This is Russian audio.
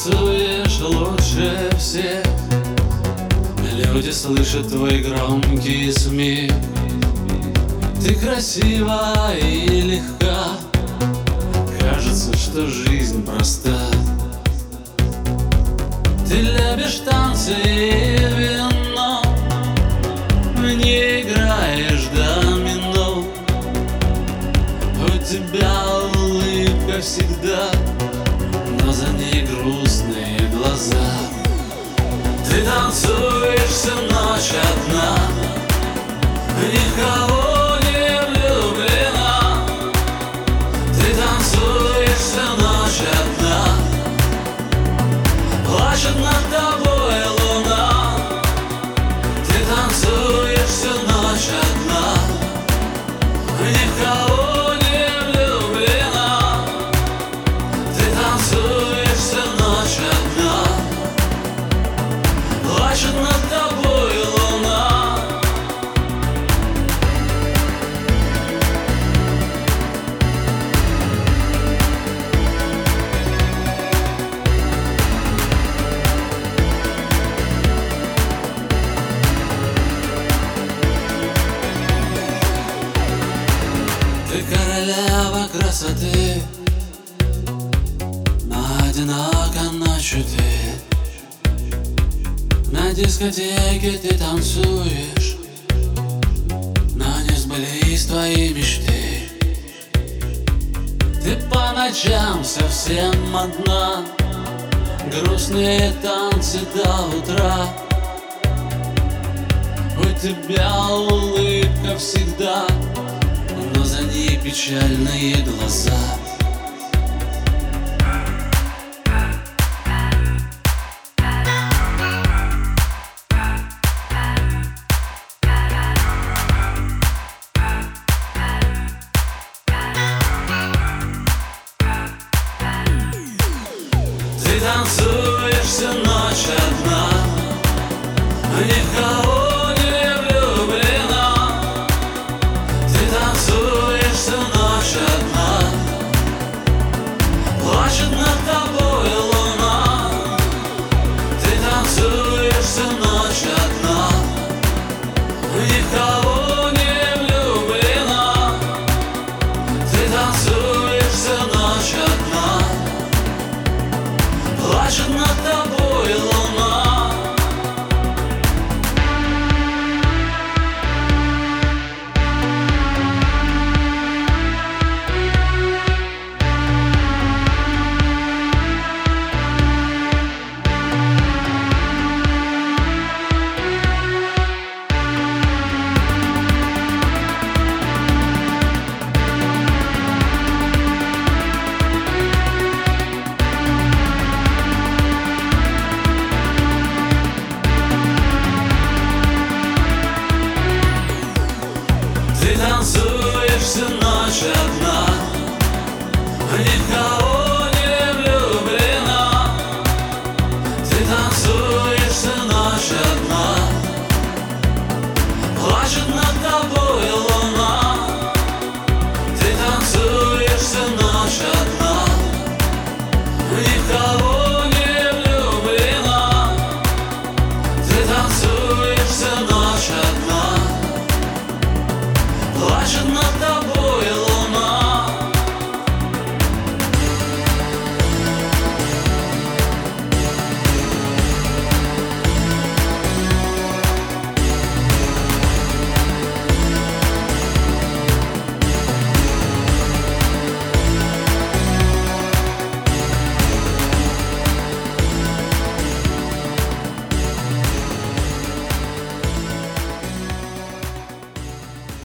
танцуешь лучше всех. Люди слышат твой громкий смех. Ты красива и легка, кажется, что жизнь проста. Ты любишь танцы и вино, не играешь домино. У тебя улыбка всегда, но за ней грустные глаза. Ты танцуешь всю ночь одна, никого не влюблена. Ты танцуешь всю ночь одна, плачет над тобой луна. Ты танцуешь всю ночь одна, никого не влюблена. Ты танцуешь всю ночь одна, плачет над тобой луна. Ты королева красоты, но одинока ночью ты. На дискотеке ты танцуешь, но не сбылись твои мечты. Ты по ночам совсем одна, грустные танцы до утра. У тебя улыбка всегда, но за ней печальные глаза. Ты танцуешь всю ночь одна, никого не влюблена. Ты танцуешь всю ночь одна, плачет над тобой луна. Ты танцуешь всю ночь одна, никого не влюблена. Ты танцуешь всю ночь одна, плачет над тобой луна. Ты танцуешь всю ночь одна, никого не влюблена. Ты танцуешь всю ночь одна, плачет над тобой луна. Ты танцуешь всю ночь одна, никого не влюблена. Ты танцуешь всю ночь одна, плачет над тобой.